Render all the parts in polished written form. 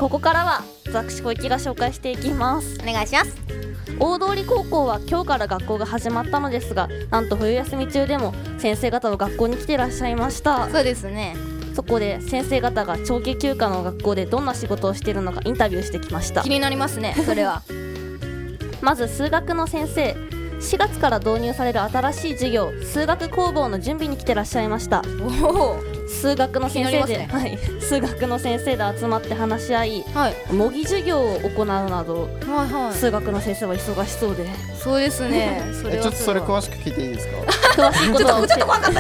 ここからは私小池が紹介していきます。 お願いします。 大通高校は今日から学校が始まったのですが、なんと冬休み中でも先生方は学校に来ていらっしゃいました。 そうですね。 そこで先生方が長期休暇の学校でどんな仕事をしているのかインタビューしてきました。 気になりますね、それは。 まず数学の先生、4月から導入される新しい授業、数学工房の準備に来てらっしゃいました。 おお、 数学の先生で、 ね、 はい、数学の先生で集まって話し合い、 はい、 模擬授業を行うなど、 はいはい、 数学の先生は忙しそうで。 そうですね。 それはちょっとそれ詳しく聞いていいですか？ 詳しいことはちょっと分かんない。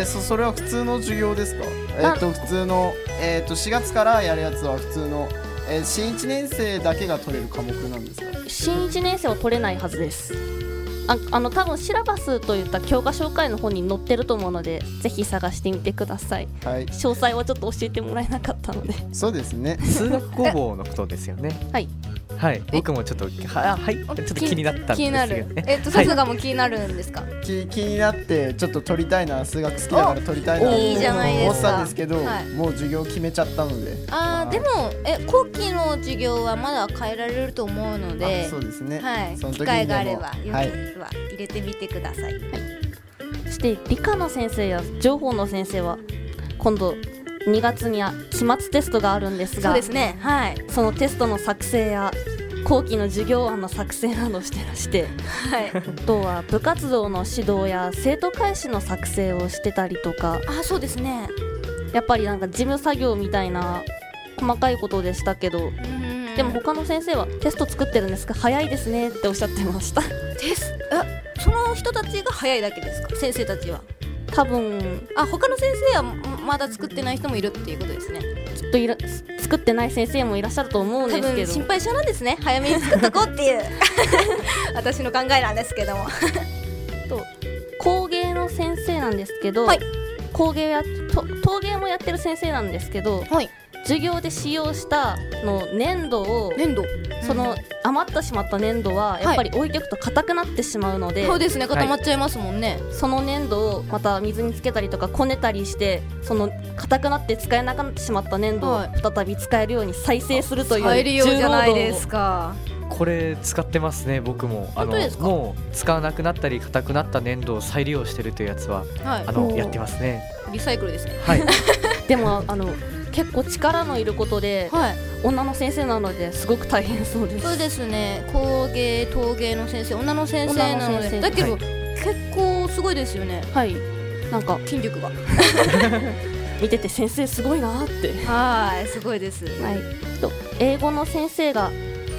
それは普通の授業ですか？普通の4月からやるやつは普通の新1年生だけが取れる科目なんですか？ 新1年生は取れないはずです。多分シラバスといった教科紹介の本に載ってると思うので、ぜひ探してみてください。 はい、 詳細はちょっと教えてもらえなかったので。 そうですね。 数学工房のことですよね。 はいはい、僕もちょっとちょっと気になったんですよね。 気になる。さすがも気になるんですか？ 気になってちょっと取りたいな、数学好きだから取りたいなと思ったんですけど、もう授業決めちゃったので。 でも後期の授業はまだ変えられると思うので、 そうですね。 はい、機会があればよければ入れてみてください。はい、 そして理科の先生や情報の先生は今度2月には期末テストがあるんですが、 そうですね、はい、 そのテストの作成や後期の授業案の作成などしてらして、 はい、 あとは部活動の指導や生徒会誌の作成をしてたりとか。 そうですね。 やっぱりなんか事務作業みたいな細かいことでしたけど、でも他の先生はテスト作ってるんですか、早いですねっておっしゃってました。 その人たちが早いだけですか？先生たちは多分他の先生はまだ作ってない人もいるっていうことですね。 きっと作ってない先生もいらっしゃると思うんですけど、 多分心配性なんですね。早めに作っとこうっていう私の考えなんですけどもと工芸の先生なんですけど、 はい、 工芸や陶芸もやってる先生なんですけど、 はい、 授業で使用した粘土をその余ってしまった粘土はやっぱり置いておくと硬くなってしまうので、 そうですね、固まっちゃいますもんね。 その粘土をまた水につけたりとかこねたりして、その硬くなって使えなくなってしまった粘土を再び使えるように再生するという再利用じゃないですか。 これ使ってますね、僕も。もう使わなくなったり硬くなった粘土を再利用してるというやつは、やってますね。 リサイクルですね。 はいでも結構力のいることで、女の先生なのですごく大変そうです。 そうですね、工芸陶芸の先生、女の先生なので、だけど、結構すごいですよね。 はい、なんか筋力が見てて先生すごいなって。 すごいです。 はい、英語の先生が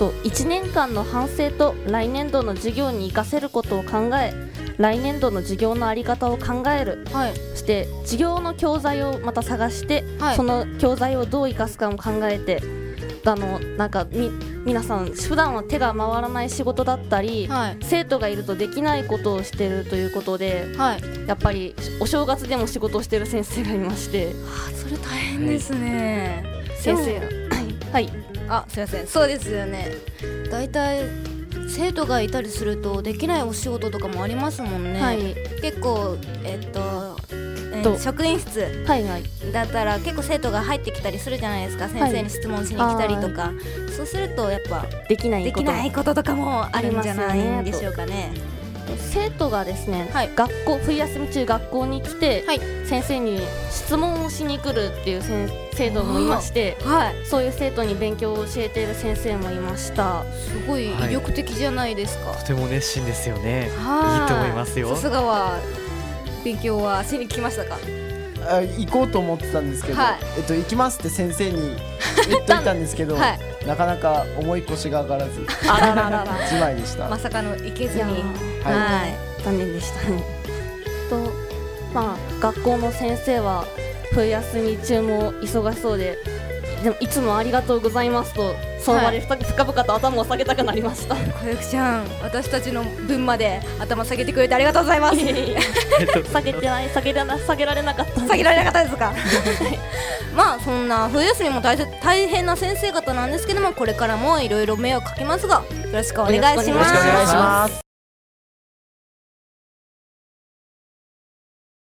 1年間の反省と来年度の授業に生かせることを考え、来年度の授業のあり方を考える、そして授業の教材をまた探して、その教材をどう生かすかも考えて、なんか皆さん普段は手が回らない仕事だったり、生徒がいるとできないことをしているということで、やっぱりお正月でも仕事をしている先生がいまして、 それ大変ですね。 先生はい、 すいません。そうですよね。だいたい生徒がいたりするとできないお仕事とかもありますもんね。結構職員室だったら結構生徒が入ってきたりするじゃないですか。先生に質問しに来たりとか、そうするとやっぱできないこととかもあるんじゃないんでしょうかね。 生徒がですね、冬休み中学校に来て、先生に質問をしに来るっていう生徒もいまして、そういう生徒に勉強を教えている先生もいました。 すごい意欲的じゃないですか。 とても熱心ですよね。いいと思いますよ。 さすがは勉強はしに来ましたか？ 行こうと思ってたんですけど、行きますって先生に言っといたんですけど、なかなか重い腰が上がらず自前でした。 まさかの行けずに、 残念でしたね。学校の先生は冬休み中も忙しそうで、でもいつもありがとうございますとその場で深々と頭を下げたくなりました。 小雪ちゃん、私たちの分まで頭下げてくれてありがとうございます。 下げられなかった。 下げられなかったですか？そんな冬休みも大変な先生方なんですけども、これからもいろいろ迷惑かけますが、よろしくお願いします。